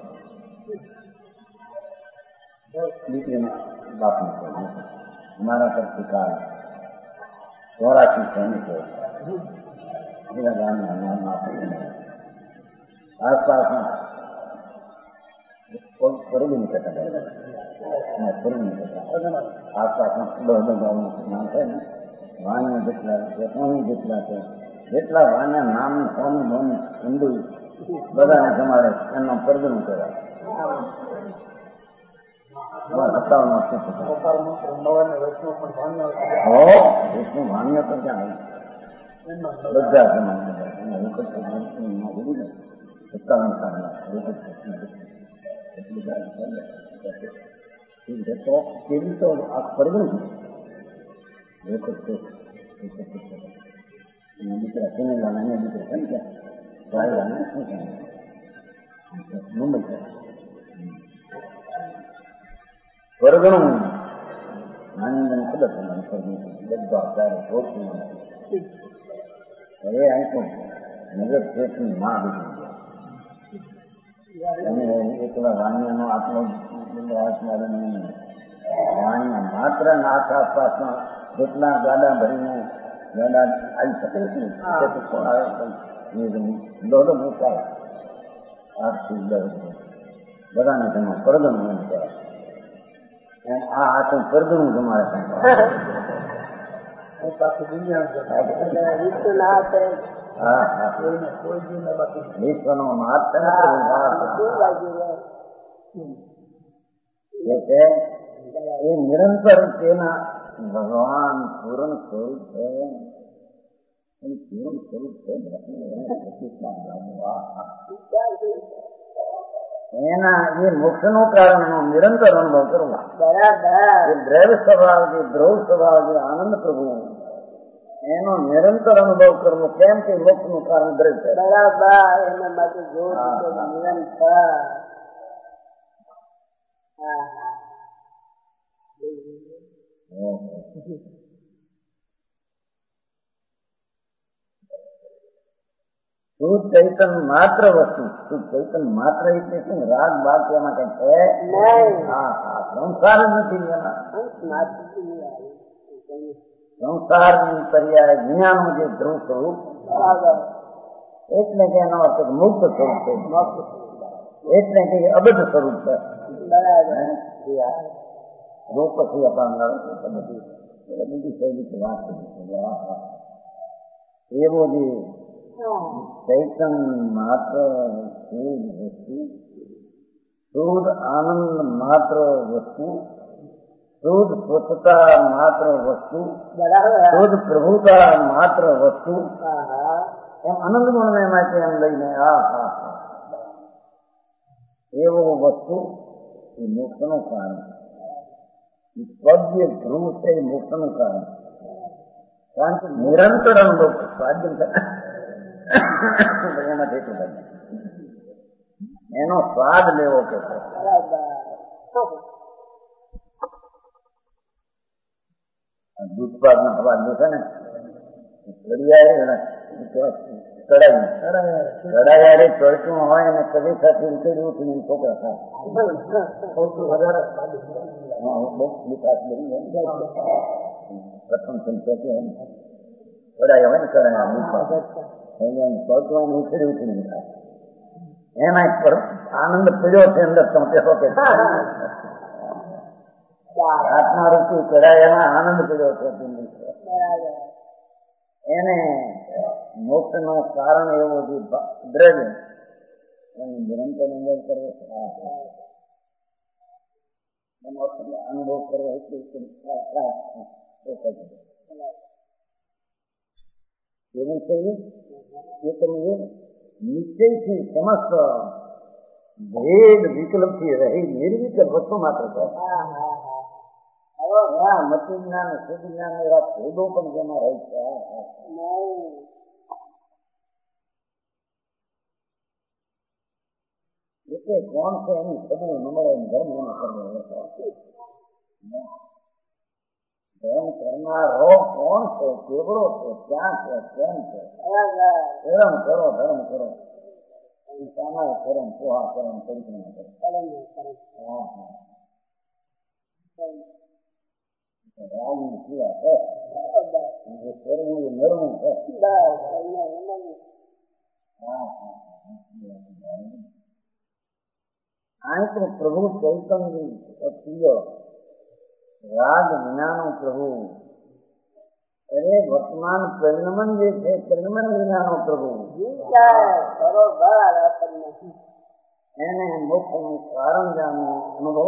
દીકરીના બાપનું છે અમારા કરતી કાળ ચોરાસી સૈનિક બીજા ગામના નામના આસપાસના ફરવી નીકળતા ફરવી નીકળતા આસપાસના દસ ગામનું નામ છે ને વાણિયા જેટલા છે સોની જેટલા છે જેટલા વાણિયા નામ સોની બોની હિન્દુ બધાને જમાડે એમનો પરગનું કહેવાય સત્તાવન વિષ્ણુ ભાણ્ય પર ક્યાં બધા સમાન સત્તાવન તો કેવી તો આ પરગણું દીકરા સુનેલાના અહીંયા દીકરા છે ને ક્યાં રાયલાના શું કહેવાય મુંબઈ છે પરગણું આનંદને ખબર તમારી પરગણું બધા ત્યારે જોતું હવે અહીં તો નગર શેઠની માં બીજી અને એકલા વાણિયાનો આટલો હાથમાં વાણિયા માત્ર નાથ આસપાસમાં જેટલા ગાડા ભરીને ગાડા આવી શકે છે દોડો મૂકાય આઠથી દસ બધાને તમે પરગણું એમ કહેવાય આ હાથું પરગણું તમારે વિશ્વનો નાથ છે એ નિરંતર તેના ભગવાન પૂર્ણ સ્વરૂપ છે પૂર્ણ સ્વરૂપ છે એના એ મોક્ષ નું કારણ એનો નિરંતર અનુભવ કરવો એ દ્રવ્ય સ્વભાવ જે ધ્રુવ સ્વભાવ જે આનંદ પ્રભુ એનો નિરંતર અનુભવ કરવો કેમ કે મોક્ષ નું કારણ દ્રવ્ય છે બરાબર એના માટે નિરંતર શુદ્ધ ચૈતન માત્ર વસ્તુ, શુદ્ધ ચૈતન માત્ર એટલે શું? રાગ બાગ એમાં કઈ છે? હા હા, સંસાર જ નથી એમાં. સંસારની પર્યાય વિનાનું જે ધ્રુવ સ્વરૂપ એટલે કે એનો અર્થ મુક્ત સ્વરૂપ છે, એટલે કે અબદ્ધ સ્વરૂપ છે. રૂપ પછી અપાવનાર બધી બીજી શૈલી વાત કરી. એવો જે ચૈતન માત્ર વસ્તુ, શુદ્ધ આનંદ માત્ર વસ્તુ, શુદ્ધ સ્વચ્છતા માત્ર વસ્તુ, શુદ્ધ પ્રભુતા માત્ર વસ્તુ, એમ આનંદ ગુણ એમાંથી એમ લઈને આ હા હા એવો વસ્તુ એ મોક્ષનું કારણ. પદ્ય ધ્રુવ છે એ મોક્ષનું કારણ. કારણ કે નિરંતર અનુભવ સ્વાધ્ય એનો સ્વાદ લેવો કે દૂધપાક નો અવાજ છે ને કડાઈ કડાઈ ચોરતું હોય અને કદી સાથે ઉતરી ઉઠીને છોકરા થાય વધારે પ્રથમ સંખ્યા કડાઈ હોય ને કડાઈ ચોરતું ઉખેડી ઉઠીને થાય. એમાં એક આનંદ પીડ્યો છે અંદર ચોંટેલો કે આત્મા રૂપી કડાઈ એમાં આનંદ પીડ્યો છે. એને મોક્ષ નું કારણ એવો જે દ્રવ્ય એને નિરંતર અનુભવ કરવો, એનો અનુભવ કરવો એટલે એવું છે એ તમે નિશ્ચયથી સમસ્ત ભેદ વિકલ્પથી રહી નિર્વિકલ્પ વસ્તુ માત્ર છે. મતિ જ્ઞાન શુદ્ધ જ્ઞાન એવા ભેદો પણ જેમાં રહી છે. એટલે કોણ છે એની ખબર ન મળે, ધર્મ એનો કરવો. ધર્મ કરનારો કોણ છે, કેવડો છે, ક્યાં છે, કેમ છે? ધર્મ કરો, ધર્મ કરો, સામાય કરો, પોહા કરો, પરિક્રમા કરો. હા હા રાજની ક્રિયા છે, શરીર નરવું છે. હા હા આ તો પ્રભુ ચૈતન્ય પ્રિય રાગ વિનાનો પ્રભુ, અરે વર્તમાન પરિણમન જે છે પરિણમન વિનાનો પ્રભુ એને મોક્ષનું કારણ જાણો અનુભવ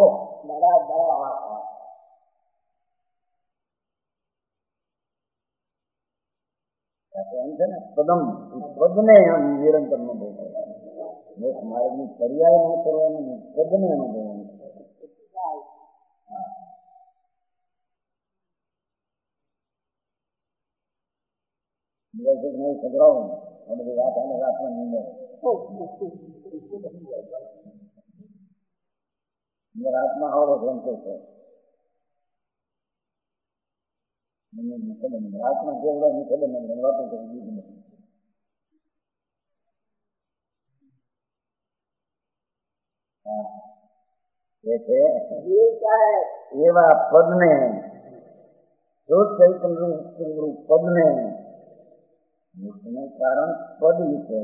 એમ છે ને. પદમ પદને નિરંતર અનુભવ મોક્ષ માર્ગની પર્યાય ન કરવાનું, પદને અનુભવવાનું. નહીં સંભળાવું બધી વાત આને રાખવાની અંદર આત્મા આવડો ગ્રંથો છે. આત્મા જેવડો નિખેડે મને વાતો કરી દીધી નથી. એવા પદને પદને કારણ પદ વિશે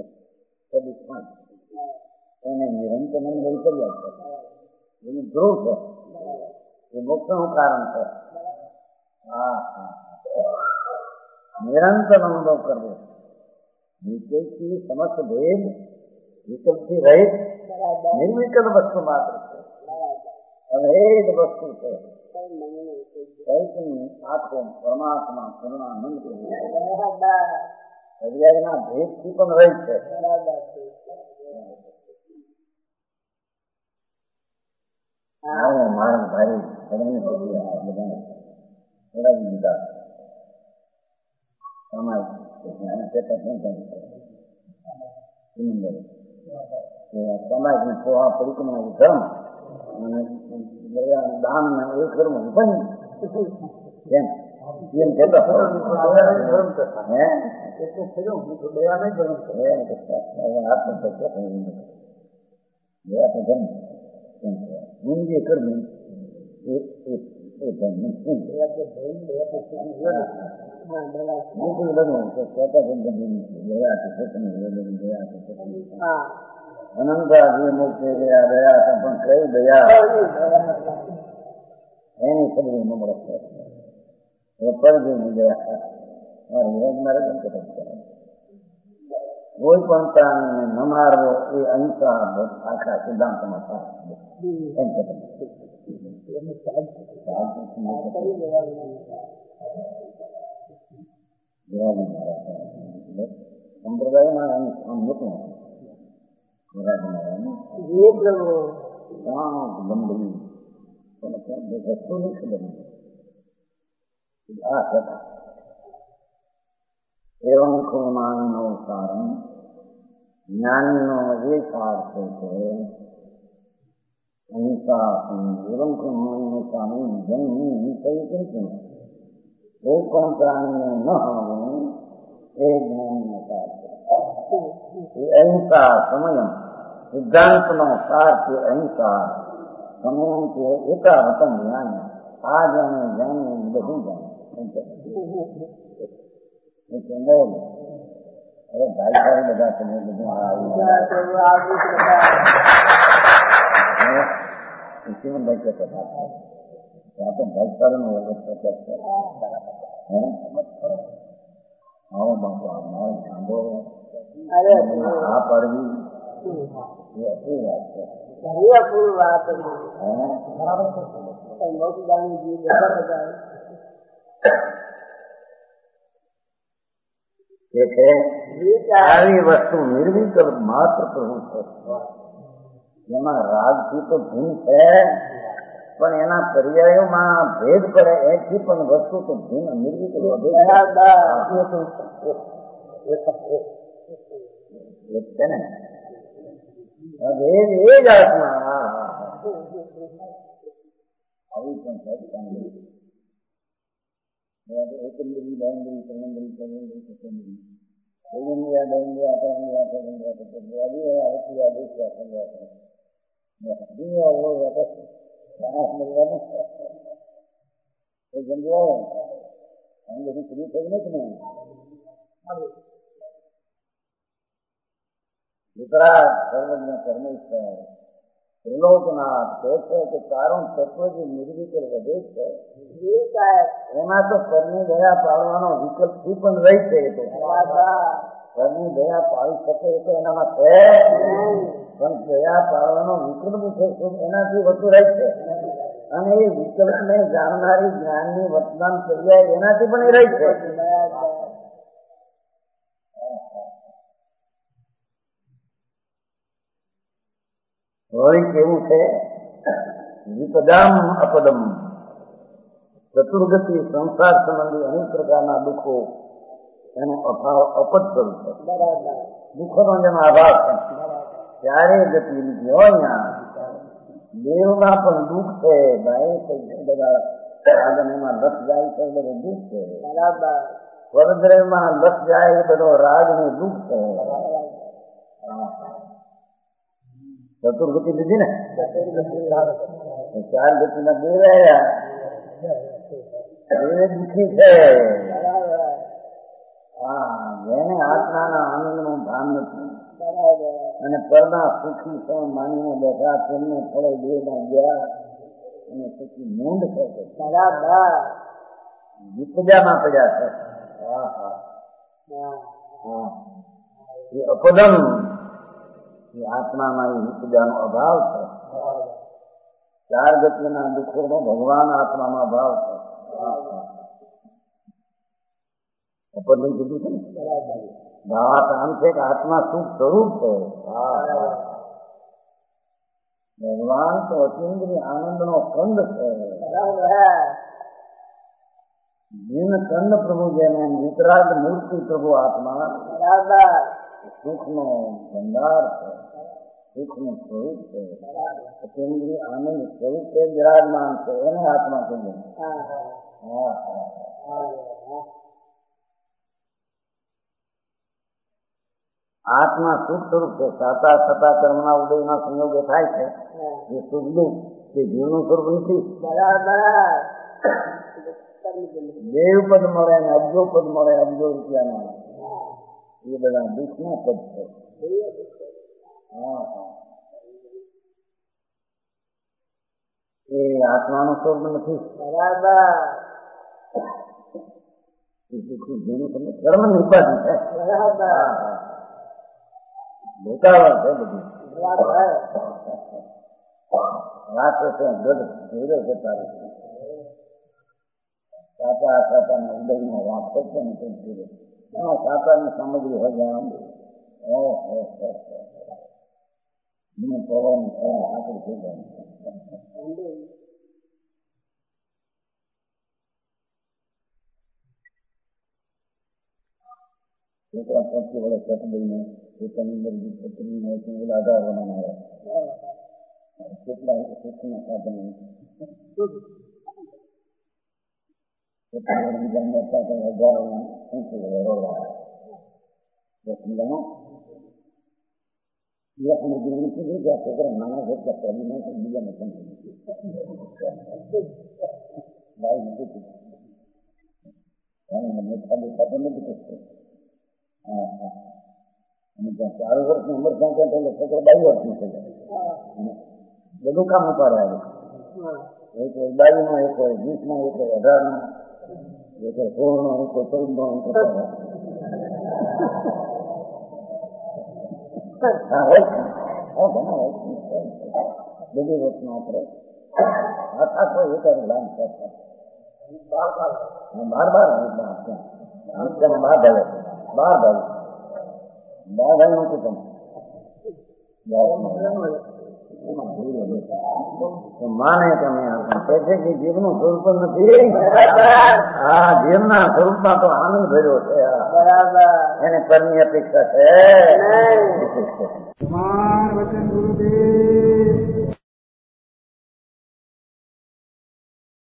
એને નિરંતર અનુભવ કર્યા છે. એનું ધ્રુવ છે, એ મોક્ષનું કારણ છે. હા હા નિરંતર અનુભવ કરવો, વિષયથી સમસ્ત ભેદ વિકલ્પથી રહિત નિર્વિકલ્પ વસ્તુ માત્ર છે, અભેદ વસ્તુ છે. ચૈતન્ય આત્મ પરમાત્મા પૂર્ણાનંદ પર્યાયના ભેદથી પણ રહિત છે. મારા ભાઈ ચડાવી દીધા સમાજ સમાજની પોહા પરિક્રમા ધર્મ અને દાન ને એ કરવું પણ કેમ એમ કેતો હે હિન્દી કરવું અનંતાજી મુક્તિ ગયા રહ્યા હતા પણ કઈ ગયા એની ખબર ન મળે પરજી ગયા મારે કોઈ પણ પ્રાણીને ન મારવો એ અહિંસા આખા સિદ્ધાંતમાં થાય એમ કહેતા સંપ્રદાયમાં આમ મોટું ગંભીર વસ્તુ નહીં ખબર આ કથા એવં ખુમાનનો સારમ જ્ઞાનનો એ સાર છે કે અહિંસા એવં ખુમાનનો સારમ જન્મ કઈ કઈ છે કોઈ પણ પ્રાણીને ન હોવું એ જ્ઞાનનો સાર છે એ અહિંસા સમય સિદ્ધાંતનો સાર છે અહિંસા સમય કે એકાવતમ જ્ઞાન આ જાણે જાણે બધું જાણે અરે ભાઈ સાહેબ બધા તમે બધું ભાઈ કે ત્યાં તો ભાઈ સારું નો વખત આવો બાપુ મારો સાંભળો આ પડવી એ અસી વાત છે આવી વસ્તુ નિર્વિકલ્પ માત્ર પ્રભુ છે જેમાં રાજથી તો ભીન છે પણ એના પર્યાયોમાં ભેદ પડે એથી પણ વસ્તુ તો ભીન નિર્વિકલ્પ છે ને ભેદ એ જ આત્મા આવી પણ એકંદરી બાંધરી ત્રણંદરી ચૌંદરી સત્તંદરી ઓગણિયા દંડિયા ત્રણિયા ત્રણિયા સત્તંદરી અઢિયા અઠિયા દેશિયા પંદ્યા દુનિયા હોય સાહસ મળવાનું એ જંગલાય આમ બધું પૂરું થયું નથી ને વિતરાગ સર્વજ્ઞ પરમેશ્વર ત્રિલોકનાથ કહે છે કે કારણ તત્વ જે નિર્વિકલ્પ વધે છે એમાં તો પરની દયા પાડવાનો વિકલ્પ થી પણ રહી છે પરની દયા પાડી શકે એ તો એનામાં છે પણ દયા પાડવાનો વિકલ્પ છે એનાથી વધુ રહી છે અને એ વિકલ્પને જાણનારી જ્ઞાનની વર્તમાન ક્રિયા એનાથી પણ એ રહી છે વળી કેવું છે વિપદામ અપદમ ચતુર્ગતિ સંસાર સંબંધી અનેક પ્રકારના દુઃખો એનો અભાવ અપદ સ્વરૂપ છે દુઃખોનો જેનો અભાવ છે ત્યારે ગતિ લીધી હોય ત્યાં દેવમાં પણ દુઃખ છે ભાઈ બધા સાધન એમાં લસ જાય છે બધું દુઃખ છે પરદ્રવ્યમાં લસ જાય એ બધો રાગ ને દુઃખ છે ચતુર્ગતિ લીધી ને ચાર ગતિ ના બે રહ્યા એ દુઃખી છે હા જેને આત્માના આનંદ નું ભાન નથી અને પરના સુખી છે માનીને બેઠા તેમને થોડે બે માં ગયા અને પછી મૂંડ છે વિપજામાં પડ્યા છે હા હા હા એ અપદમ એ આત્મામાં એ વિપજાનો અભાવ છે ચાર ગતિના દુઃખોનો ભગવાન આત્મામાં અભાવ છે અપદ નહીં કીધું છે ને ભાવાર્થ આમ છે કે આત્મા સુખ સ્વરૂપ છે ભગવાન તો અતિન્દ્રિય આનંદ નો કંદ છે જીન કંદ પ્રભુ જેને વિતરાગ મૂર્તિ પ્રભુ આત્મા સુખ નો ભંડાર છે સુખનું સ્વરૂપ છે, કેન્દ્રીય આનંદ સ્વરૂપ છે, વિરાજમાન છે, એને આત્મા કહીએ. હા આત્મા સુખ સ્વરૂપ છે. સાતા સતા કર્મના ઉદયના સંયોગે થાય છે એ સુખ દુઃખ તે જીવનું સ્વરૂપ નથી. દેવ પદ મળે ને અબજો પદ મળે, અબજો રૂપિયાના, એ બધા દુઃખના પદ છે. હા હા એ આત્માનો સ્વરૂપ નથી. બરાબર કર્મ ની ઉપાધિ છે. ભૂતાવળ છે બધી. રાત્રે ગઢ ધીરે જતા રહે. સાચા સાચાના ઉદયમાં વાત કરશે ને તેમ ધીરે એમાં સાચાની સામગ્રી હોય જાણ પવન આકડી થઈ જાય. છોકરા પચી વડે ચટડીને પોતાની અંદર છત્રીને આધાર બનાવે. કેટલા સુખના સાધન હજારો છોકરા નાના છે ત્યાં કરી નાખે બીજાને પણ નથી કરતો. હા હા અને ત્યાં ચાર વર્ષની ઉંમર ક્યાં ક્યાં થયેલો છોકરો બાઈ વર્ષની થઈ જાય. બધું કામ ઉપાડે આવે. એક હોય બાવીમાં, એક હોય વીસમાં, એક હોય અઢારમાં, એક હોય સોળમાં, એક હોય ચૌદમાં. બધી વર્ષમાં આપણે હાથ હોય એક લાભ કરતા બાર બાર બાર બાર ભાવે બાર ભાવે બાર ભાઈ નતું તમે માને તમે કે જીવનું સ્વરૂપ નથી. હા જીવના સ્વરૂપમાં તો આનંદ ભર્યો છે. એને પરની અપેક્ષા છે. વચન ગુરુદેવ